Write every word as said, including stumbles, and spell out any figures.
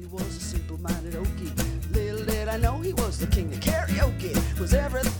was a simple-minded Okie. Little did I know he was the king of karaoke. Was everything